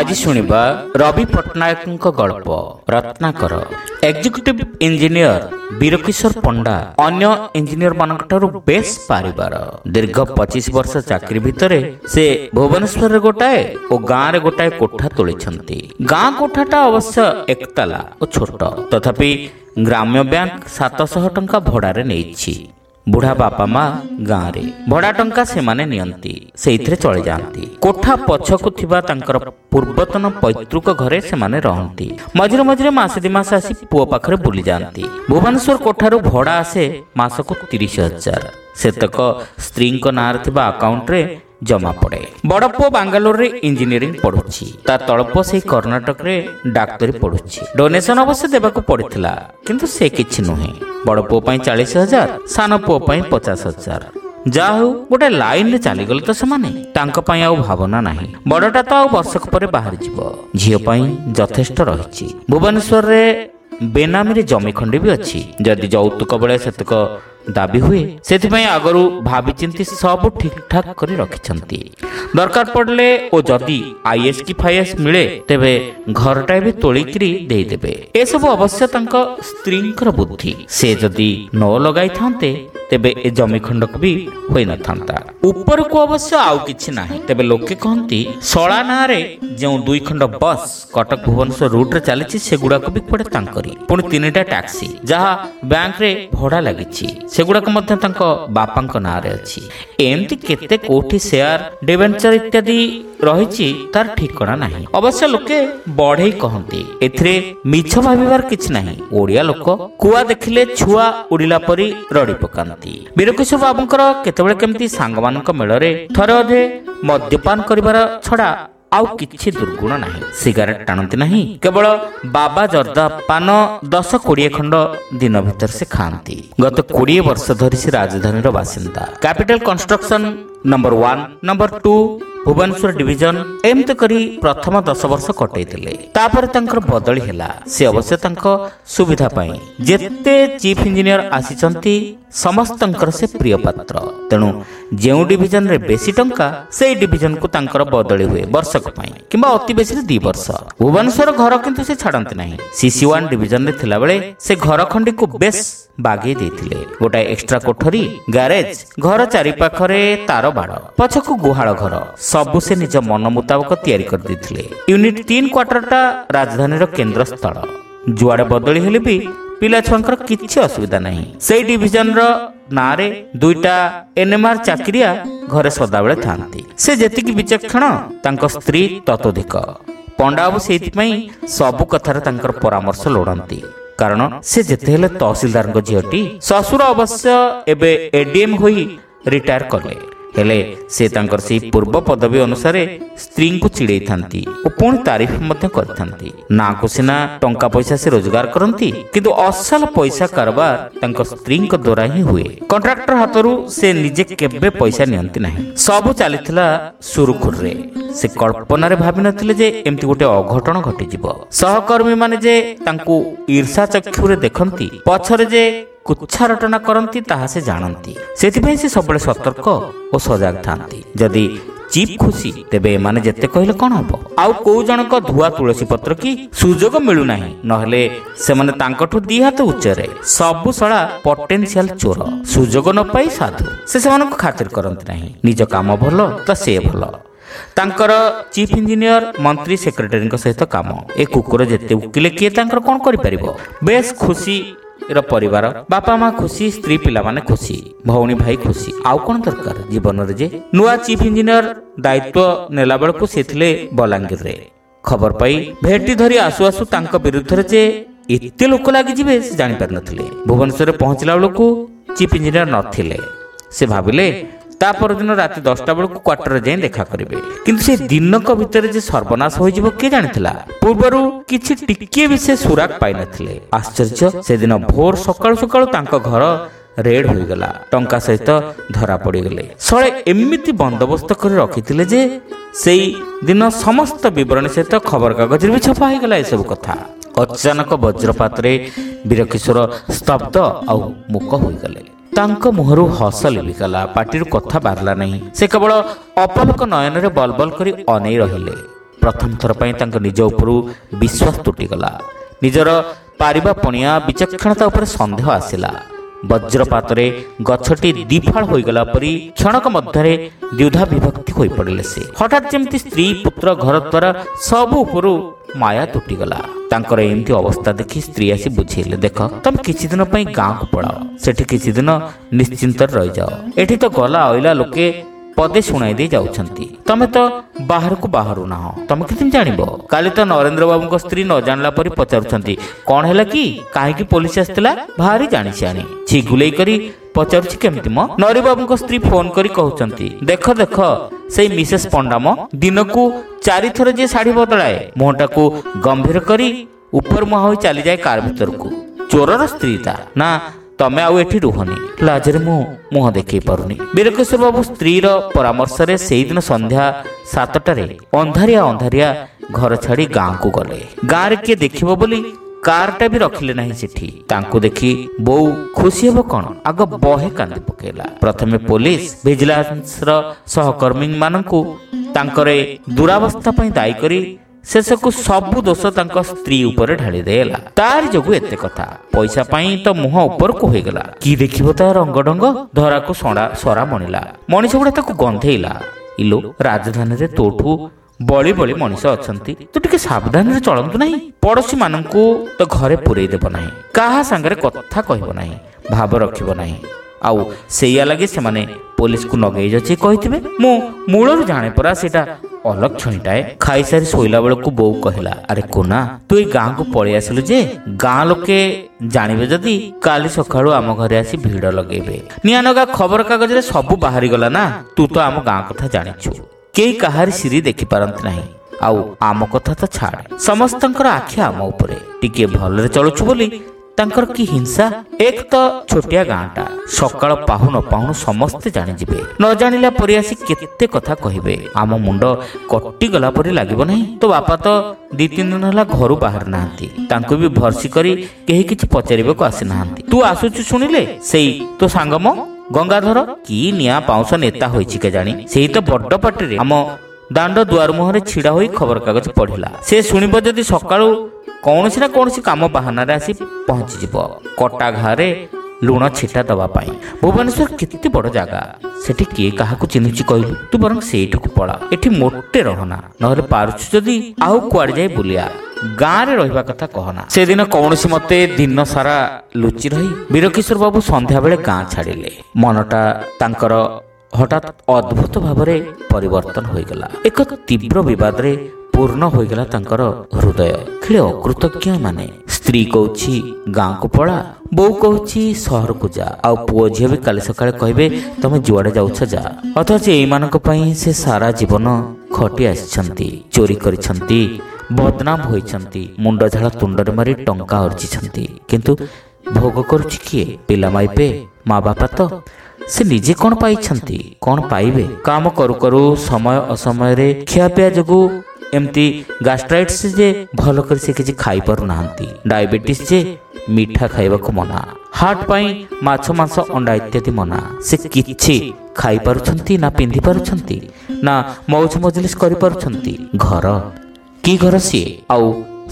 ଆଜି ଶୁଣିବା ରବି ପଟ୍ଟନାୟକଙ୍କ ଗଳ୍ପ ରତ୍ନାକର। ଏକ୍ଜିକ୍ୟୁଟିଭ ଇଞ୍ଜିନିୟର ବୀରକିଶୋର ପଣ୍ଡା ଅନ୍ୟ ଇଞ୍ଜିନିୟର ମାନଙ୍କଠାରୁ ବେଶ୍ ପାରିବାର। ଦୀର୍ଘ 25 ବର୍ଷ ଚାକିରି ଭିତରେ ସେ ଭୁବନେଶ୍ୱରରେ ଗୋଟାଏ ଓ ଗାଁରେ ଗୋଟାଏ କୋଠା ତୋଳିଛନ୍ତି। ଗାଁ କୋଠାଟା ଅବଶ୍ୟ ଏକତାଲା ଓ ଛୋଟ, ତଥାପି ଗ୍ରାମ୍ୟ ବ୍ୟାଙ୍କ 700 ଟଙ୍କା ଭଡ଼ାରେ ନେଇଛି। ବୁଢ଼ା ବାପା ମା ଗାଁରେ ଭଡ଼ା ଟଙ୍କା ସେମାନେ ନିଅନ୍ତି, ସେଇଥିରେ ଚଳିଯାଆନ୍ତି। କୋଠା ପଛକୁ ଥିବା ତାଙ୍କର ପୂର୍ବତନ ପୈତୃକ ଘରେ ସେମାନେ ରହନ୍ତି। ମଝିରେ ମଝିରେ ମାସେ 2 ମାସ ଆସି ପୁଅ ପାଖରେ ବୁଲି ଯାଆନ୍ତି। ଭୁବନେଶ୍ୱର କୋଠାରୁ ଭଡ଼ା ଆସେ ମାସକୁ 30,000। ସେତକ ସ୍ତ୍ରୀଙ୍କ ନାଁରେ ଥିବା ଆକାଉଣ୍ଟରେ ଜମା ପଡ଼େ। ବଡ଼ ପୁଅ ବାଙ୍ଗାଲୋରରେ ଇଞ୍ଜିନିୟରିଂ ପଢୁଛି, ତା ତଳ ପୁଅ ସେଇ କର୍ଣ୍ଣାଟକରେ ଡାକ୍ତରୀ ପଢୁଛି। ଡୋନେସନ ଅବଶ୍ୟ ଦେବାକୁ ପଡ଼ିଥିଲା, କିନ୍ତୁ ସେ କିଛି ନୁହେଁ। ବଡ଼ ପୁଅ ପାଇଁ 40,000, ସାନ ପୁଅ ପାଇଁ 50,000। ଯାହା ହେଉ ଗୋଟେ ଲାଇନରେ ଚାଲିଗଲେ ତ ସେମାନେ। ତାଙ୍କ ପାଇଁ ଆଉ ଭାବନା ନାହିଁ। ବଡ଼ଟା ତ ଆଉ ବର୍ଷକ ପରେ ବାହାରିଯିବ। ଝିଅ ପାଇଁ ଯଥେଷ୍ଟ ରହିଛି। ଭୁବନେଶ୍ୱରରେ ବେନାମୀରେ ଜମି ଖଣ୍ଡେ ବି ଅଛି। ଯଦି ଯୌତୁକ ବେଳେ ସେତକ ଦାବି ହୁଏ, ସେଥିପାଇଁ ଆଗରୁ ଭାବିଚିନ୍ତି ସବୁ ଠିକ୍ ଠାକ୍ କରି ରଖିଛନ୍ତି। ଦରକାର ପଡ଼ିଲେ ଓ ଯଦି IS କି FIS ମିଳେ, ତେବେ ଘରଟା ବି ତୋଳିକିରି ଦେଇଦେବେ। ଏସବୁ ଅବଶ୍ୟ ତାଙ୍କ ସ୍ତ୍ରୀଙ୍କର ବୁଦ୍ଧି। ସେ ଯଦି ନ ଲଗାଇଥାନ୍ତେ ତେବେ ଏ ଜମି ଖଣ୍ଡକ ବି ହୋଇନଥାନ୍ତା। ଉପରକୁ ଅବଶ୍ୟ ଆଉ କିଛି ନାହିଁ। ତେବେ ଲୋକେ କହନ୍ତି ଶଳା ନାଁରେ ଯେଉଁ 2 ଖଣ୍ଡ ବସ୍ କଟକ ଭୁବନେଶ୍ୱର ରୁଟ୍ରେ ଚାଲିଛି, ସେଗୁଡ଼ାକ ବି ପଡ଼େ ତାଙ୍କରି। ପୁଣି 3ଟା ଟ୍ୟାକ୍ସି ଯାହା ବ୍ୟାଙ୍କରେ ଭଡ଼ା ଲାଗିଛି, ସେଗୁଡ଼ାକ ମଧ୍ୟ ତାଙ୍କ ବାପାଙ୍କ ନାଁରେ ଅଛି। ଏମିତି କେତେ କୋଉଠି ସେୟାର ଡିବେଞ୍ଚର ଇତ୍ୟାଦି ରହିଛି, ତାର ଠିକଣା ନାହିଁ। ଅବଶ୍ୟ ଲୋକେ ବଢ଼େଇ କହନ୍ତି, ଏଥିରେ ମିଛ ଭାବିବାର କିଛି ନାହିଁ। ଓଡ଼ିଆ ଲୋକ କୁଆ ଦେଖିଲେ ଛୁଆ ଉଡ଼ିଲା ପରି ରଡ଼ି ପକାନ୍ତି। ବୀରକିଶୋର ବାବୁଙ୍କର କେତେବେଳେ କେମିତି ସାଙ୍ଗମାନଙ୍କ ମେଳରେ ଥରେ ଅଧେ ମଦ୍ୟପାନ କରିବାର ଛଡ଼ା ଆଉ କିଛି ଦୁର୍ଗୁଣ ନାହିଁ। ସିଗାରେଟ ଟାଣନ୍ତି ନାହିଁ। କେବଳ ବାବା ଜର୍ଦା ପାନ 10-20 ଖଣ୍ଡ ଦିନ ଭିତରେ ସେ ଖାଆନ୍ତି। ଗତ 20 ବର୍ଷ ଧରି ସେ ରାଜଧାନୀର ବାସିନ୍ଦା। Capital construction number 1, number 2 Bhubaneswar division ଏମିତି କରି ପ୍ରଥମ 10 ବର୍ଷ କଟେଇଥିଲେ। ତାପରେ ତାଙ୍କର ବଦଳି ହେଲା। ସେ ଅବଶ୍ୟ ତାଙ୍କ ସୁବିଧା ପାଇଁ ଯେତେ ଚିଫ ଇଞ୍ଜିନିୟର ଆସିଛନ୍ତି ସମସ୍ତଙ୍କର ସେ ପ୍ରିୟ ପାତ୍ର। ତେଣୁ ଯେଉଁ ଡିଭିଜନରେ ବେଶୀ ଟଙ୍କା, ସେଇ ଡିଭିଜନକୁ ତାଙ୍କର ବଦଳି ହୁଏ ବର୍ଷକ ପାଇଁ କିମ୍ବା ଅତି ବେଶୀରେ 2 ବର୍ଷ। ଭୁବନେଶ୍ୱର ଘର କିନ୍ତୁ ସେ ଛାଡ଼ନ୍ତି ନାହିଁ। CC1 ଡିଭିଜନରେ ଥିଲାବେଳେ ସେ ଘର ଖଣ୍ଡିକୁ ବେଶ୍ ବାଗେଇ ଦେଇଥିଲେ। ଗୋଟାଏ ଏକ୍ସଟ୍ରା କୋଠରୀ, ଗ୍ୟାରେଜ, ଘର ଚାରିପାଖରେ ତାର ବାଡ଼, ପଛକୁ ଗୁହାଳ ଘର, ସବୁ ସେ ନିଜ ମନ ମୁତାବକ ତିଆରି କରିଦେଇଥିଲେ। ୟୁନିଟ୍ 3 କ୍ୱାର୍ଟରଟା ରାଜଧାନୀର କେନ୍ଦ୍ରସ୍ଥଳ। ଯୁଆଡ଼େ ବଦଳି ହେଲେ ବି ପିଲାଛୁଆଙ୍କର କିଛି ଅସୁବିଧା ନାହିଁ। ସେଇ ଡିଭିଜନର ନାଁରେ 2ଟା NMR ଚାକିରିଆ ଘରେ ସଦାବେଳେ ଥାନ୍ତି। ସେ ଯେତିକି ବିଚକ୍ଷଣ, ତାଙ୍କ ସ୍ତ୍ରୀ ତତୋଧିକ। ପଣ୍ଡାବାବୁ ସେଇଥିପାଇଁ ସବୁ କଥାରେ ତାଙ୍କର ପରାମର୍ଶ ଲୋଡ଼ନ୍ତି। କାରଣ ସେ ଯେତେ ହେଲେ ତହସିଲଦାରଙ୍କ ଝିଅଟି। ଶ୍ୱଶୁର ଅବଶ୍ୟ ଏବେ ADM ହୋଇ ରିଟାୟାର କଲେ, ହେଲେ ସେ ତାଙ୍କର ସେହି ପୂର୍ବ ପଦବୀ ଅନୁସାରେ ସ୍ତ୍ରୀଙ୍କୁ ଚିଡ଼େଇଥାନ୍ତି ଓ ପୁଣି ତାରିଫ ମଧ୍ୟ କରିଥାନ୍ତି। ନାକୁ ସିନା ଟଙ୍କା ପଇସା ସେ ରୋଜଗାର କରନ୍ତି, କିନ୍ତୁ ଅସଲ ପଇସା କାରବାର ତାଙ୍କ ସ୍ତ୍ରୀଙ୍କ ଦ୍ୱାରା ହିଁ ହୁଏ। କଣ୍ଟ୍ରାକ୍ଟର ହାତରୁ ସେ ନିଜେ କେବେ ପଇସା ନିଅନ୍ତି ନାହିଁ। ସବୁ ଚାଲିଥିଲା ସୁରୁଖୁରୁରେ। ସେ କଳ୍ପନାରେ ଭାବିନଥିଲେ ଯେ ଏମିତି ଗୋଟେ ଅଘଟଣ ଘଟିଯିବ। ସହକର୍ମୀମାନେ ଯେ ତାଙ୍କୁ ଈର୍ଷା ଚକ୍ଷୁରେ ଦେଖନ୍ତି, ପଛରେ ଯେ କୁଚ୍ଛା ରଟନା କରନ୍ତି, ତାହା ସେ ଜାଣନ୍ତି। ସେଥିପାଇଁ ସେ ସବୁବେଳେ ସତର୍କ ଓ ସଜାଗ ଥାନ୍ତି। ଯଦି ଚିପ୍ ଖୁସି, ତେବେ ଏମାନେ ଯେତେ କହିଲେ କ'ଣ ହବ? ଆଉ କୋଉ ଜଣକ ଧୁଆ ତୁଳସୀ ପତ୍ର କି ସୁଯୋଗ ମିଳୁନାହିଁ, ନହେଲେ ସେମାନେ ତାଙ୍କଠୁ 2 ହାତ ଉଚ୍ଚରେ। ସବୁ ଶଳା ପଟେନ୍ସିଆଲ ଚୋର, ସୁଯୋଗ ନ ପାଇ ସାଧୁ। ସେ ସେମାନଙ୍କୁ ଖାତିର କରନ୍ତି ନାହିଁ। ନିଜ କାମ ଭଲ ତ ସେ ଭଲ। ତାଙ୍କର ଚିଫ ଇଞ୍ଜିନିୟର, ମନ୍ତ୍ରୀ, ସେକ୍ରେଟାରୀଙ୍କ ସହିତ କାମ। ଏ କୁକୁର ଯେତେ ଉକିଲେ କିଏ ତାଙ୍କର କ'ଣ କରିପାରିବ? ବେଶ୍ ଖୁସି ପରିବାର, ବାପା ମା ଖୁସି, ସ୍ତ୍ରୀ ପିଲାମାନେ ଖୁସି, ଭଉଣୀ ଭାଇ ଖୁସି। ଆଉ କ'ଣ ଦରକାର ଜୀବନରେ? ଯେ ନୂଆ ଚିଫ ଇଞ୍ଜିନିୟର ଦାୟିତ୍ୱ ନେଲା ବେଳକୁ ସେ ଥିଲେ ବଲାଙ୍ଗୀରରେ। ଖବର ପାଇ ଭେଟି ଧରି ଆସୁ ଆସୁ ତାଙ୍କ ବିରୁଦ୍ଧରେ ଯେ ଏତେ ଲୋକ ଲାଗିଯିବେ ସେ ଜାଣିପାରିନଥିଲେ। ଭୁବନେଶ୍ୱରରେ ପହଞ୍ଚିଲା ବେଳକୁ ଚିଫ ଇଞ୍ଜିନିୟର ନଥିଲେ। ସେ ଭାବିଲେ ତା ପରଦିନ ରାତି 10ଟା ବେଳକୁ କ୍ୱାର୍ଟରରେ ଯାଇ ଦେଖା କରିବେ। କିନ୍ତୁ ସେ ଦିନକ ଭିତରେ ଯେ ସର୍ବନାଶ ହୋଇଯିବ କିଏ ଜାଣିଥିଲା? ପୂର୍ବରୁ କିଛି ଟିକିଏ ବି ସେ ସୁରାଗ ପାଇନଥିଲେ। ଆଶ୍ଚର୍ଯ୍ୟ, ସେଦିନ ଭୋର ସକାଳୁ ସକାଳୁ ତାଙ୍କ ଘର ରେଡ୍ ହୋଇଗଲା। ଟଙ୍କା ସହିତ ଧରା ପଡ଼ିଗଲେ। ଶଳେ ଏମିତି ବନ୍ଦୋବସ୍ତ କରି ରଖିଥିଲେ ଯେ ସେଇ ଦିନ ସମସ୍ତ ବିବରଣୀ ସହିତ ଖବରକାଗଜରେ ବି ଛପା ହୋଇଗଲା ଏସବୁ କଥା। ଅଚାନକ ବଜ୍ରପାତରେ ବୀରକିଶୋର ସ୍ତବ୍ଧ ଆଉ ମୂକ ହୋଇଗଲେ। ତାଙ୍କ ମୁହଁରୁ ହସ ଲିଭିଗଲା, ପାଟିରୁ କଥା ବାହାରିଲା ନାହିଁ। ସେ କେବଳ ଅପଲକ ନୟନରେ ବଲବଲ କରି ଅନେଇ ରହିଲେ। ପ୍ରଥମ ଥର ପାଇଁ ତାଙ୍କ ନିଜ ଉପରୁ ବିଶ୍ୱାସ ତୁଟିଗଲା। ନିଜର ପାରିବା ପଣିଆ ବିଚକ୍ଷଣତା ଉପରେ ସନ୍ଦେହ ଆସିଲା। ବଜ୍ରପାତରେ ଗଛଟି ଦିଫାଳ ହୋଇଗଲା ପରି କ୍ଷଣକ ମଧ୍ୟରେ ଦ୍ୱିଧା ବିଭକ୍ତି ହୋଇପଡ଼ିଲେ ସେ। ହଠାତ୍ ଯେମିତି ସ୍ତ୍ରୀ ପୁତ୍ର ଘର ଦ୍ୱାରା ସବୁ ଉପରୁ ମାୟା ତୁଟିଗଲା। ତାଙ୍କର ଏମିତି ଅବସ୍ଥା ଦେଖି ସ୍ତ୍ରୀ ଆସି ବୁଝେଇଲେ, ଦେଖ ତମେ କିଛି ଦିନ ପାଇଁ ଗାଁକୁ ପଳାଅ, ସେଠି କିଛି ଦିନ ନିଶ୍ଚିନ୍ତରେ ରହିଯାଅ। ଏଠି ତ ଗଲା ଅଇଲା ଲୋକେ ପଦେ ଶୁଣାଇ ଦେଇ ଯାଉଛନ୍ତି, ତମେ ତ ବାହାରକୁ ବାହାରୁ ନାହଁ, ତମେ କେମିତି ଜାଣିବ? କାଲି ତ ନରେନ୍ଦ୍ର ବାବୁଙ୍କ ସ୍ତ୍ରୀ ନ ଜାଣିଲା ପରି ପଚାରୁଛନ୍ତି, କଣ ହେଲା କି, କାହିଁକି ପୋଲିସ ଆସିଥିଲା? ଭାରି ଜାଣିଛି ଆଣି ଛିଗୁଲେଇ କରି ପଚାରୁଛି କେମିତି ମ? ନରୀ ବାବୁଙ୍କ ସ୍ତ୍ରୀ ଫୋନ କରି କହୁଛନ୍ତି, ଦେଖ ଦେଖ ସେଇ ମିସେସ୍ ପଣ୍ଡାମ ଦିନକୁ 4 ଥର ଯେ ଶାଢ଼ୀ ବଦଳାଏ, ମୁହଁଟାକୁ ଗମ୍ଭୀର କରି ଉପର ମୁହାଁ ହୋଇ ଚାଲିଯାଏ କାର ଭିତରକୁ। ଚୋରର ସ୍ତ୍ରୀ ତା ନା? ତମେ ଆଉ ଏଠି ରୁହନି। ଲାଜରେ ମୁଁ ମୁହଁ ଦେଖେଇ ପାରୁନି। ବୀରକିଶୋର ବାବୁ ସ୍ତ୍ରୀର ପରାମର୍ଶରେ ସେଇଦିନ ସନ୍ଧ୍ୟା 7ଟାରେ ଅନ୍ଧାରିଆ ଘର ଛାଡ଼ି ଗାଁକୁ ଗଲେ। ଗାଁରେ କିଏ ଦେଖିବ ବୋଲି କାରଟା ବି ରଖିଲେ ନାହିଁ ସେଠି। ତାଙ୍କୁ ଦେଖି ବୋଉ ଖୁସି ହେବ କଣ, ଆଗ ବହେ କାନ୍ଦି ପକେଇଲା। ପ୍ରଥମେ ପୋଲିସ ଭିଜିଲାନ୍ସର ସହକର୍ମୀ ମାନଙ୍କୁ ତାଙ୍କର ଦୁରାବସ୍ଥା ପାଇଁ ଦାୟୀ କରି ଶେଷକୁ ସବୁ ଦୋଷ ତାଙ୍କ ସ୍ତ୍ରୀ ଉପରେ ଢାଳି ଦେଲା। ତାରି ଯୋଗୁ ଏତେ କଥା, ପଇସା ପାଇଁ ତ ମୁହଁ ଉପରକୁ ହୋଇଗଲା। କି ଦେଖିବ ତା ରଙ୍ଗଡଙ୍ଗ, ଧରାକୁ ସରା ମଣିଲା। ମଣିଷ ଗୁଡା ତାକୁ ଗନ୍ଧେଇଲା। ଇଲୋ, ରାଜଧାନୀରେ ତୋଠୁ ବଳି ବଳି ମଣିଷ ଅଛନ୍ତି, ତୁ ଟିକେ ସାବଧାନରେ ଚଳନ୍ତୁ ନାହିଁ। ପଡୋଶୀ ମାନଙ୍କୁ ତ ଘରେ ପୁରେଇ ଦେବ ନାହିଁ, କାହା ସାଙ୍ଗରେ କଥା କହିବ ନାହିଁ, ଭାବ ରଖିବ ନାହିଁ। ଆଉ ସେଇଆ ଲାଗି ସେମାନେ ପୋଲିସକୁ ନଗେଇ ଯାଉଛି କହିଥିବେ। ମୁଁ ମୂଳରୁ ଜାଣେ ପରା ସେଇଟା ଅଲକ୍ଷଣୀଟାଏ। ଖାଇସାରି ଶୋଇଲା ବେଳକୁ ବୋଉ କହିଲା, ଆରେ କୋନା ତୁ ଏଇ ଗାଁକୁ ପଳେଇ ଆସିଲୁ ଯେ, ଗାଁ ଲୋକେ ଜାଣିବେ ଯଦି କାଲି ସକାଳୁ ଆମ ଘରେ ଆସି ଭିଡ ଲଗେଇବେ। ନିଆନଗା ଖବର କାଗଜରେ ସବୁ ବାହାରିଗଲା ନା। ତୁ ତ ଆମ ଗାଁ କଥା ଜାଣିଛୁ, କେହି କାହାରି ସିରି ଦେଖିପାରନ୍ତି ନାହିଁ। ଆଉ ଆମ କଥା ତ ଛାଡ, ସମସ୍ତଙ୍କର ଆଖି ଆମ ଉପରେ। ଟିକେ ଭଲରେ ଚଳୁଛୁ ବୋଲି ତାଙ୍କର କି ହିଂସା। ଏକ ତ ଛୋଟିଆ ଗାଁଟା, ସକାଳ ପାହୁ ନ ପାହୁଣୁ ସମସ୍ତେ ଜାଣିଯିବେ। ନ ଜାଣିଲା ପରି ଆସି କେତେ କଥା କହିବେ। ଆମ ମୁଣ୍ଡ କଟିଗଲା ପରି ଲାଗିବ ନାହିଁ? ତୋ ବାପା ତ 2-3 ଦିନ ହେଲା ଘରୁ ବାହାରି ନାହାନ୍ତି, ତାଙ୍କୁ ବି ଭର୍ସି କରି କେହି କିଛି ପଚାରିବାକୁ ଆସିନାହାନ୍ତି। ତୁ ଆସୁଛୁ ଶୁଣିଲେ, ସେଇ ତୋ ସାଙ୍ଗ ମ ଗଙ୍ଗାଧର କି ନିଆଁ ପାଉଁଶ ନେତା ହୋଇଛି କେଜାଣି, ସେଇ ତ ବଡ ପାଟିରେ ଆମ ଦାଣ୍ଡ ଦୁଆର ମୁହଁରେ ଛିଡା ହୋଇ ଖବରକାଗଜ ପଢିଲା। ସେ ଶୁଣିବ ଯଦି ସକାଳୁ କୌଣସି ନା କୌଣସି କାମ ବାହାନାରେ ଆସି ପହଞ୍ଚିଯିବ କଟା ଘାରେ ଲୁଣ ଛିଟା ଦବା ପାଇଁ। ଭୁବନେଶ୍ୱର କେତେ ବଡ ଜାଗା, ସେଠି କିଏ କାହାକୁ ଚିହ୍ନୁଛି କହିଲୁ? ତୁ ବରଂ ସେଇଠିକୁ ପଳା, ଏଠି ମୋଟେ ରହନା। ନହେଲେ ପାରୁଛୁ ଯଦି ଆଉ କୁଆଡେ ଯାଇ ବୁଲିଆ, ଗାଁରେ ରହିବା କଥା କହନା। ସେଦିନ କୌଣସି ମତେ ଦିନ ସାରା ଲୁଚି ରହି ବୀରକିଶୋର ବାବୁ ସନ୍ଧ୍ୟାବେଳେ ଗାଁ ଛାଡ଼ିଲେ। ମନଟା ତାଙ୍କର ହଠାତ୍ ଅଦ୍ଭୁତ ଭାବରେ ପରିବର୍ତ୍ତନ ହୋଇଗଲା। ଏକ ତୀବ୍ର ବିବାଦରେ ପୂର୍ଣ୍ଣ ହୋଇଗଲା ତାଙ୍କର ହୃଦୟ। ଖେଳେ ଅକୃତଜ୍ଞ ମାନେ। ସ୍ତ୍ରୀ କହୁଛି ଗାଁକୁ ପଳା, ବୋଉ କହୁଛି ସହରକୁ ଯା, ଆଉ ପୁଅ ଝିଅ ବି କାଲି ସକାଳେ କହିବେ ତମେ ଯୁଆଡେ ଯାଉଛ ଯା। ଅଥଚ ଏଇମାନଙ୍କ ପାଇଁ ସେ ସାରା ଜୀବନ ଖଟି ଆସିଛନ୍ତି, ଚୋରି କରିଛନ୍ତି, ବଦନାମ ହୋଇଛନ୍ତି, ମୁଣ୍ଡ ଝାଳ ତୁଣ୍ଡରେ ମାରି ଟଙ୍କା ଅର୍ଜିଛନ୍ତି। କିନ୍ତୁ ଭୋଗ କରୁଛି କିଏ? ପିଲା ମାଇପେ, ମା ବାପା ତ। ସେ ନିଜେ କଣ ପାଇଛନ୍ତି, କଣ ପାଇବେ? କାମ କରୁ କରୁ ସମୟ ଅସମୟରେ ଖିଆପିଆ ଯୋଗୁଁ ଏମିତି ଗାଷ୍ଟ୍ରାଇଟିସ୍ ଯେ ଭଲ କରି ସେ କିଛି ଖାଇପାରୁନାହାନ୍ତି, ଡାଇବେଟିସ୍ ଯେ ମିଠା ଖାଇବାକୁ ମନା, ହାର୍ଟ ପାଇଁ ମାଛ ମାଂସ ଅଣ୍ଡା ଇତ୍ୟାଦି ମନା। ସେ କିଛି ଖାଇପାରୁଛନ୍ତି ନା ପିନ୍ଧି ପାରୁଛନ୍ତି ନା ମୌଜ ମଜଲିସ୍ କରିପାରୁଛନ୍ତି। ଘର କି ଘର ସିଏ? ଆଉ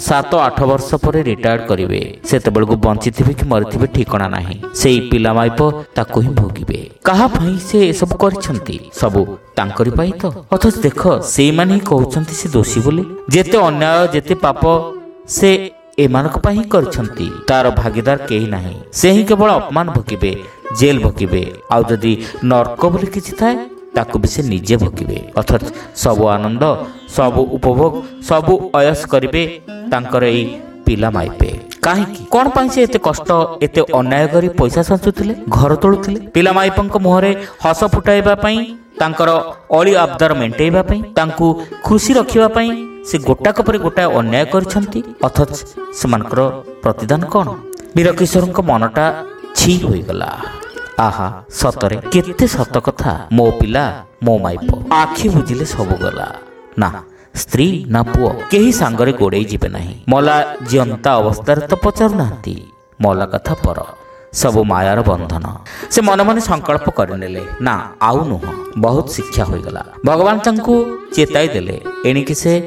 7-8 ବର୍ଷ ପରେ ରିଟାୟାର୍ଡ କରିବେ, ସେତେବେଳକୁ ବଞ୍ଚିଥିବେ କି ମରିଥିବେ ଠିକଣା ନାହିଁ। ସେଇ ପିଲା ମାଇପ ତାକୁ ହିଁ ଭୋଗିବେ। କାହା ପାଇଁ ସେ ଏସବୁ କରିଛନ୍ତି? ସବୁ ତାଙ୍କରି ପାଇଁ ତ। ଅଥଚ ଦେଖ, ସେଇମାନେ ହିଁ କହୁଛନ୍ତି ସେ ଦୋଷୀ ବୋଲି। ଯେତେ ଅନ୍ୟାୟ ଯେତେ ପାପ ସେ ଏମାନଙ୍କ ପାଇଁ ହିଁ କରିଛନ୍ତି। ତାର ଭାଗିଦାର କେହି ନାହିଁ। ସେ ହିଁ କେବଳ ଅପମାନ ଭୋଗିବେ, ଜେଲ ଭୋଗିବେ, ଆଉ ଯଦି ନର୍କ ବୋଲି କିଛି ଥାଏ ତାକୁ ବି ସେ ନିଜେ ଭୋଗିବେ। ଅଥଚ ସବୁ ଆନନ୍ଦ, ସବୁ ଉପଭୋଗ, ସବୁ ଅୟସ କରିବେ ତାଙ୍କର ଏଇ ପିଲା ମାଇପେ। କାହିଁକି? କଣ ପାଇଁ ସେ ଏତେ କଷ୍ଟ, ଏତେ ଅନ୍ୟାୟ କରି ପଇସା ସଞ୍ଚୁଥିଲେ, ଘର ତୋଳୁଥିଲେ? ପିଲା ମାଇପଙ୍କ ମୁହଁରେ ହସ ଫୁଟାଇବା ପାଇଁ, ତାଙ୍କର ଅଳି ଆବଦାର ମେଣ୍ଟେଇବା ପାଇଁ, ତାଙ୍କୁ ଖୁସି ରଖିବା ପାଇଁ ସେ ଗୋଟାକ ପରେ ଗୋଟାଏ ଅନ୍ୟାୟ କରିଛନ୍ତି। ଅଥଚ ସେମାନଙ୍କର ପ୍ରତିଦାନ କଣ? ବୀରକିଶୋରଙ୍କ ମନଟା ଛି ହୋଇଗଲା। ଆହା, ସତରେ କେତେ ସତ କଥା। ମୋ ପିଲା ମୋ ମାଇପ, ଆଖି ବୁଜିଲେ ସବୁ ଗଲା। ନା ସ୍ତ୍ରୀ ନା ପୁଅ କେହି ସାଙ୍ଗରେ ଗୋଡେଇ ଯିବେ ନାହିଁ। ମଲା ଜିଅନ୍ତା ଅବସ୍ଥାରେ ତ ପଚାରୁନାହାନ୍ତି, ମଲା କଥା ପର। ସବୁ ମାୟାର ବନ୍ଧନ। ସେ ମନେ ମନେ ସଂକଳ୍ପ କରିନେଲେ, ନା ଆଉ ନୁହଁ, ବହୁତ ଶିକ୍ଷା ହୋଇଗଲା। ଭଗବାନ ତାଙ୍କୁ ଚେତାଇ ଦେଲେ। ଏଣିକି ସେ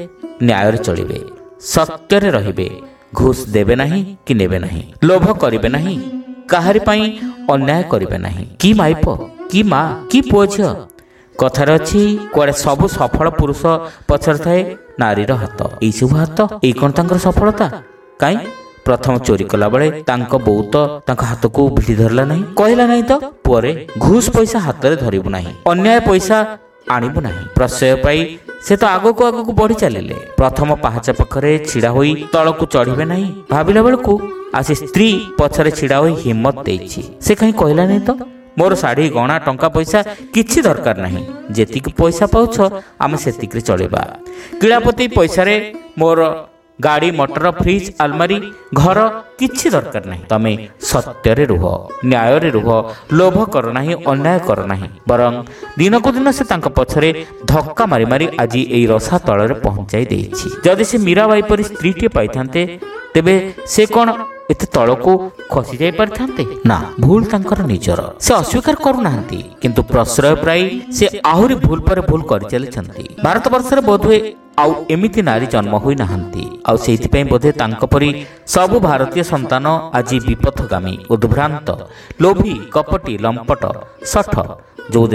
ନ୍ୟାୟରେ ଚଳିବେ, ସତ୍ୟରେ ରହିବେ, ଘୁଷ ଦେବେ ନାହିଁ କି ନେବେ ନାହିଁ, ଲୋଭ କରିବେ ନାହିଁ, କାହାରି ପାଇଁ ଅନ୍ୟାୟ କରିବେ ନାହିଁ। କି ମାଇପ, କି ମା, କି ପୁଅ ଝିଅ। କଥାରେ ଅଛି କୁଆଡ଼େ ସବୁ ସଫଳ ପୁରୁଷ ପଛରେ ଥାଏ ନାରୀର ହାତ। ଏଇସବୁ ହାତ, ଏଇ କ'ଣ ତାଙ୍କର ସଫଳତା? କାହିଁ ପ୍ରଥମ ଚୋରି କଲାବେଳେ ତାଙ୍କ ବୋଉ ତ ତାଙ୍କ ହାତକୁ ଭିଡ଼ି ଧରିଲା ନାହିଁ, କହିଲା ନାହିଁ ତ ପୁଅରେ ଘୁଷ ପଇସା ହାତରେ ଧରିବୁ ନାହିଁ, ଅନ୍ୟାୟ ପଇସା ଆଣିବୁ ନାହିଁ। ପ୍ରଶ୍ରୟ ପାଇ ସେ ତ ଆଗକୁ ଆଗକୁ ବଢି ଚାଲିଲେ। ପ୍ରଥମ ପାହାଚ ପାଖରେ ଛିଡା ହୋଇ ତଳକୁ ଚଢିବେ ନାହିଁ ଭାବିଲା ବେଳକୁ ଆସି ସ୍ତ୍ରୀ ପଛରେ ଛିଡା ହୋଇ ହିମ୍ମତ ଦେଇଛି। ସେ କାହିଁ କହିଲା ନାହିଁ ତ ମୋର ଶାଢ଼ୀ ଗଣା ଟଙ୍କା ପଇସା କିଛି ଦରକାର ନାହିଁ, ଯେତିକି ପଇସା ପାଉଛ ଆମେ ସେତିକିରେ ଚଳିବା। କିଳାପତି ପଇସାରେ ମୋର ଗାଡ଼ି ମଟର ଫ୍ରିଜ ଆଲମାରୀ ଘର କିଛି ଦରକାର ନାହିଁ। ତମେ ସତ୍ୟରେ ରୁହ, ନ୍ୟାୟରେ ରୁହ, ଲୋଭ କର ନାହିଁ, ଅନ୍ୟାୟ କର ନାହିଁ। ବରଂ ଦିନକୁ ଦିନ ସେ ତାଙ୍କ ପଛରେ ଧକ୍କା ମାରି ମାରି ଆଜି ଏଇ ରସା ତଳରେ ପହଞ୍ଚାଇ ଦେଇଛି। ଯଦି ସେ ମୀରାବାଇ ପରି ସ୍ତ୍ରୀଟିଏ ପାଇଥାନ୍ତେ ତେବେ ସେ କ'ଣ ଏତେ ତଳକୁ ଖସି ଯାଇ ପାରିଥାନ୍ତେ? ନା, ଭୁଲ ତାଙ୍କର ନିଜର, ସେ ଅସ୍ୱୀକାର କରୁନାହାନ୍ତି। କିନ୍ତୁ ପ୍ରଶ୍ରୟ ପାଇ ସେ ଆହୁରି ଭୁଲ ପରେ ଭୁଲ କରିଚାଲିଛନ୍ତି। ଭାରତବର୍ଷରେ ବୋଧହୁଏ ଆଉ ଏମିତି ନାରୀ ଜନ୍ମ ହୋଇନାହାନ୍ତି। ଆଉ ସେଇଥିପାଇଁ ବୋଧେ ତାଙ୍କ ପରି ସବୁ ଭାରତୀୟ ସନ୍ତାନ ଆଜି ବିପଥଗାମୀ, ଉଦ୍ଭ୍ରାନ୍ତ, ଲୋଭୀ, କପଟୀ, ଲମ୍ପଟ, ଶଠ। ଯେଉଁ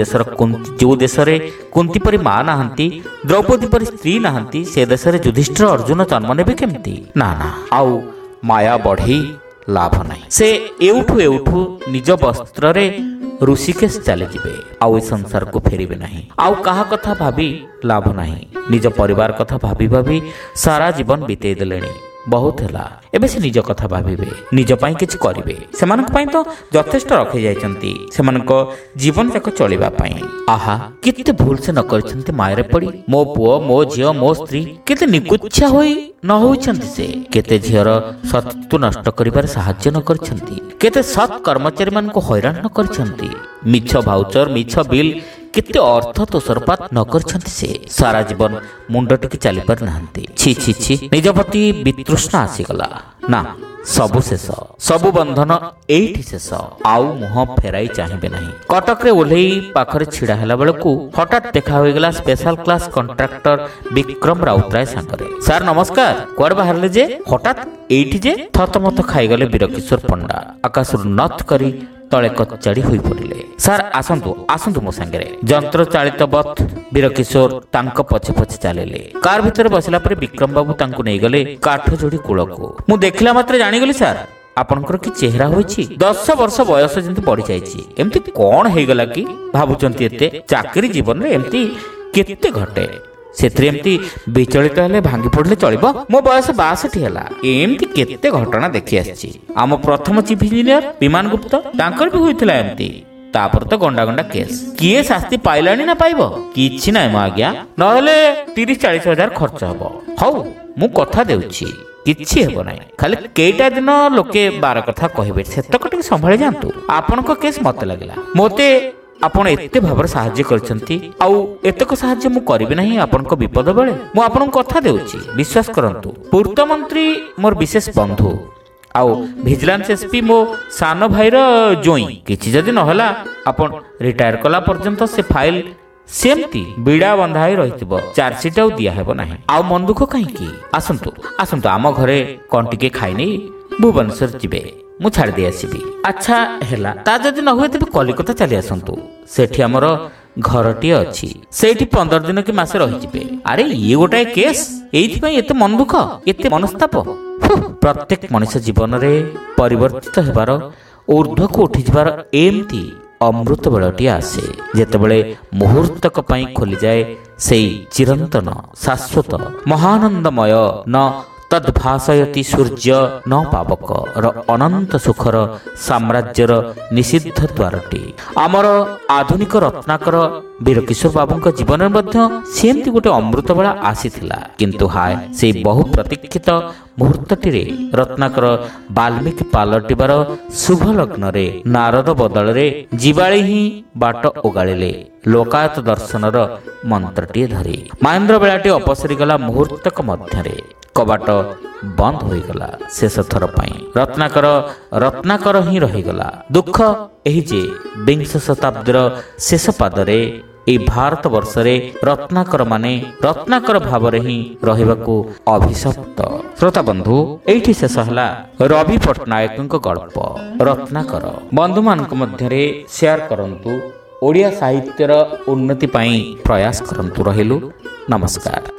ଦେଶରେ କୁନ୍ତି ପରି ମା ନାହାନ୍ତି, ଦ୍ରୌପଦୀ ପରି ସ୍ତ୍ରୀ ନାହାନ୍ତି, ସେ ଦେଶରେ ଯୁଧିଷ୍ଠିର ଅର୍ଜୁନ ଜନ୍ମ ନେବେ କେମିତି? ନା ନା, ଆଉ ମାୟା ବଢ଼େଇ ଲାଭ ନାହିଁ। ସେ ଏଉଠୁ ନିଜ ବସ୍ତ୍ରରେ ଋଷିକେଶ ଚାଲିଯିବେ, ଆଉ ଏ ସଂସାରକୁ ଫେରିବେ ନାହିଁ। ଆଉ କାହା କଥା ଭାବି ଲାଭ ନାହିଁ। ନିଜ ପରିବାର କଥା ଭାବି ଭାବି ସାରା ଜୀବନ ବିତେଇ ଦେଲେଣି। ବହୁତ ହେଲା, ଏବେ ସେ ନିଜ କଥା ଭାବିବେ, ନିଜ ପାଇଁ କିଛି କରିବେ। ସେମାନଙ୍କ ପାଇଁ ତ ଯଥେଷ୍ଟ ରଖିଯାଇଛନ୍ତି, ସେମାନଙ୍କ ଜୀବନ ଯାକ ଚଳିବା ପାଇଁ। ଆହା, କେତେ ଭୁଲ ସେ ନ କରିଛନ୍ତି ମାୟରେ ପଡ଼ି। ମୋ ପୁଅ, ମୋ ଝିଅ, ମୋ ସ୍ତ୍ରୀ, କେତେ ନିକୁଚ୍ଛା ହୋଇ ନ ହୋଇଛନ୍ତି ସେ। କେତେ ଝିଅର ସତୀତ୍ୱ ନଷ୍ଟ କରିବାରେ ସାହାଯ୍ୟ ନ କରିଛନ୍ତି, କେତେ ସତ୍ କର୍ମଚାରୀ ମାନଙ୍କୁ ହଇରାଣ ନ କରିଛନ୍ତି, ମିଛ ଭାଉଚର, ମିଛ ବିଲ୍, କେତେ ଅର୍ଥ ତୋଷରପାତ ନ କରିଛନ୍ତି ସେ। ସାରା ଜୀବନ ମୁଣ୍ଡ ଟିକି ଚାଲି ପାରିନାହାନ୍ତି। ଛି ଛି ଛି, ନିଜ ପ୍ରତି ବିତୃଷ୍ଣା ଆସିଗଲା। ନା, ସବୁ ଶେଷ, ସବୁ ବନ୍ଧନ ଏଇଠି ଶେଷ। ଆଉ ମୁହଁ ଫେରାଇ ଚାହିଁବେ ନାହିଁ। କଟକରେ ଓହ୍ଲେଇ ପାଖରେ ଛିଡା ହେଲା ବେଳକୁ ହଠାତ୍ ଦେଖା ହୋଇଗଲା special class contractor Bikram Routray ସାଙ୍ଗରେ। ସାର୍ ନମସ୍କାର, କୁଆଡେ ବାହାରିଲେ ଯେ? ହଠାତ୍ ଏଇଠି ଯେ? ଥତମତ ଖାଇଗଲେ ବୀରକିଶୋର ପଣ୍ଡା। ଆକାଶରୁ ନଥ କରି ତଳେ କଚାଡ଼ି ହୋଇ ପଡ଼ିଲେ। ସାର୍ ଆସନ୍ତୁ ଆସନ୍ତୁ ମୋ ସାଙ୍ଗରେ। ଯନ୍ତ୍ର ଚାଳିତ ବତ୍ ବୀରକିଶୋର ତାଙ୍କ ପଛେ ପଛେ ଚାଲିଲେ। କାର୍ ଭିତରେ ବସିଲା ପରେ ବିକ୍ରମ ବାବୁ ତାଙ୍କୁ ନେଇଗଲେ କାଠ ଯୋଡ଼ି କୂଳକୁ। ମୁଁ ଦେଖିଲା ମାତ୍ରେ ଜାଣିଗଲି ସାର୍, ଆପଣଙ୍କର କି ଚେହେରା ହୋଇଛି। 10 ବର୍ଷ ବୟସ ଯେମିତି ବଢିଯାଇଛି। ଏମିତି କଣ ହେଇଗଲା କି ଭାବୁଛନ୍ତି? ଏତେ ଚାକିରି ଜୀବନରେ ଏମିତି କେତେ ଘଟେ, ସେଥିରେ ଏମିତି ବିଚଳିତ ହେଲେ ଭାଙ୍ଗି ପଡିଲେ ଚଳିବ? ମୋ ବୟସ 62 ହେଲା। ଏମିତି କେତେ ଘଟଣା ଦେଖି ଆସିଛି। ଆମ ପ୍ରଥମ ଚିଫ୍ ଇଞ୍ଜିନିୟର ବିମାନ ଗୁପ୍ତ, ତାଙ୍କର ବି ହୋଇଥିଲା ଏମିତି। ତାପରେ ତ ଗଣ୍ଡା ଗଣ୍ଡା କେସ୍। କିଏ ଶାସ୍ତି ପାଇଲାଣି ନା ପାଇବ? କିଛି ନାହିଁ ମୋ ଆଜ୍ଞା, ନହେଲେ 30-40 ହଜାର ଖର୍ଚ୍ଚ ହବ। ହଉ, ମୁଁ କଥା ଦେଉଛି, କିଛି ହେବ ନାହିଁ। ଖାଲି କେଇଟା ଦିନ ଲୋକେ ବାର କଥା କହିବେ, ସେତକ ଟିକେ ସମ୍ଭାଳି ଯାଆନ୍ତୁ। ଆପଣଙ୍କ କେସ୍ ମତେ ଲାଗିଲା। ମୋତେ ଆପଣ ଏତେ ଭାବରେ ସାହାଯ୍ୟ କରିଛନ୍ତି, ଆଉ ଏତକ ସାହାଯ୍ୟ ମୁଁ କରିବି ନାହିଁ ଆପଣଙ୍କ ବିପଦ ବେଳେ। ମୁଁ ଆପଣଙ୍କୁ କଥା ଦେଉଛି, ବିଶ୍ୱାସ କରନ୍ତୁ। ପୂର୍ତ୍ତ ମନ୍ତ୍ରୀ ମୋର ବିଶେଷ ବନ୍ଧୁ, ଆଉ ଭିଜିଲାନ୍ସ ଏସ୍ପି ମୋ ସାନ ଭାଇର ଜୋଇଁ। କିଛି ଯଦି ନହେଲା, ଆପଣ ରିଟାୟାର କଲା ପର୍ଯ୍ୟନ୍ତ ସେ ଫାଇଲ ସେମିତି ବିଡ଼ା ବନ୍ଧା ହୋଇ ରହିଥିବ। ଚାର୍ଜସିଟ୍ ଆଉ ଦିଆହେବ ନାହିଁ। ଆଉ ମନ ଦୁଃଖ କାହିଁକି? ଆସନ୍ତୁ ଆସନ୍ତୁ, ଆମ ଘରେ କ'ଣ ଟିକେ ଖାଇନେଇ ଭୁବନେଶ୍ୱର ଯିବେ, ମୁଁ ଛାଡ଼ି ଦେଇ ଆସିବି। ଆଚ୍ଛା ହେଲା, ତା ଯଦି ନ ହୁଏ ତେବେ କଲିକତା ଚାଲି ଆସନ୍ତୁ। ସେଠି ଆମର ଘରଟିଏ ଅଛି, ସେଇଠି 15 ଦିନ କି ମାସେ ରହିଯିବେ। ଆରେ ଇଏ ଗୋଟାଏ କେସ୍, ଏଇଥିପାଇଁ ଏତେ ମନ ଦୁଃଖ, ଏତେ ମନସ୍ତାପ। ପ୍ରତ୍ୟେକ ମଣିଷ ଜୀବନରେ ପରିବର୍ତ୍ତିତ ହେବାର, ଊର୍ଦ୍ଧ୍ୱକୁ ଉଠିଯିବାର ଏମିତି ଅମୃତ ବେଳଟିଏ ଆସେ, ଯେତେବେଳେ ମୁହୂର୍ତ୍ତକ ପାଇଁ ଖୋଲିଯାଏ ସେଇ ଚିରନ୍ତନ ଶାଶ୍ୱତ ମହାନନ୍ଦମୟ ନ ତଦ୍ଭାସୟତି ସୂର୍ଯ୍ୟ ନ ପାବକର ଅନନ୍ତ ସୁଖର ସାମ୍ରାଜ୍ୟର ନିଷିଦ୍ଧ ଦ୍ୱାରଟି। ଆମର ଆଧୁନିକ ରତ୍ନାକର ବୀରକିଶୋର ବାବୁଙ୍କ ଜୀବନରେ ମଧ୍ୟ ସେମିତି ଗୋଟେ ଅମୃତ ବେଳା ଆସିଥିଲା। କିନ୍ତୁ ହାୟ, ସେଇ ବହୁ ପ୍ରତୀକ୍ଷିତ ମୁହୂର୍ତ୍ତଟିରେ ରତ୍ନାକର ବାଲ୍ମୀକି ପାଲଟିବାର ଶୁଭ ଲଗ୍ନରେ ନାରଦ ବଦଳରେ ଯିବାଳି ହିଁ ବାଟ ଓଗାଳିଲେ ଲୋକାୟତ ଦର୍ଶନର ମନ୍ତ୍ରଟିଏ ଧରି। ମହେନ୍ଦ୍ର ବେଳାଟି ଅପସରି ଗଲା ମୁହୂର୍ତ୍ତକ ମଧ୍ୟରେ। କବାଟ ବନ୍ଦ ହୋଇଗଲା ଶେଷ ଥର ପାଇଁ। ରତ୍ନାକର ହିଁ ରହିଗଲା। ଦୁଃଖ ଏହି ଯେ ବିଂଶ ଶତାବ୍ଦୀର ଶେଷ ପାଦରେ ଏହି ଭାରତ ବର୍ଷରେ ରତ୍ନାକର ମାନେ ରତ୍ନାକର ଭାବରେ ହିଁ ରହିବାକୁ ଅଭିଶପ୍ତ। ଶ୍ରୋତା ବନ୍ଧୁ, ଏଇଠି ଶେଷ ହେଲା ରବି ପଟ୍ଟନାୟକଙ୍କ ଗଳ୍ପ ରତ୍ନାକର। ବନ୍ଧୁମାନଙ୍କ ମଧ୍ୟରେ ସେୟାର କରନ୍ତୁ। ଓଡ଼ିଆ ସାହିତ୍ୟର ଉନ୍ନତି ପାଇଁ ପ୍ରୟାସ କରନ୍ତୁ। ରହିଲୁ, ନମସ୍କାର।